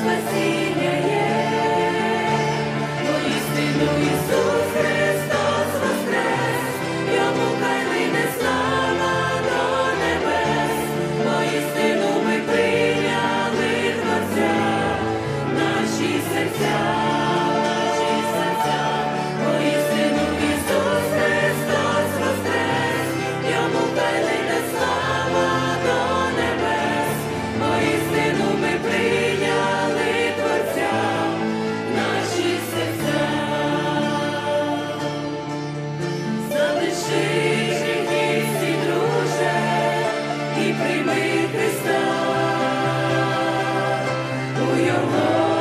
спасіння є, воістину Ісус Христос воскрес, йому хай лине слава до небес, воістину ми прийняли Творця, наші серця, воістину Ісус Христос воскрес, йому хай лине слава до небес, воістину ми прийняли Творця, наші серця. Залиши гріхи всі, друже, і прийми Христа, у Його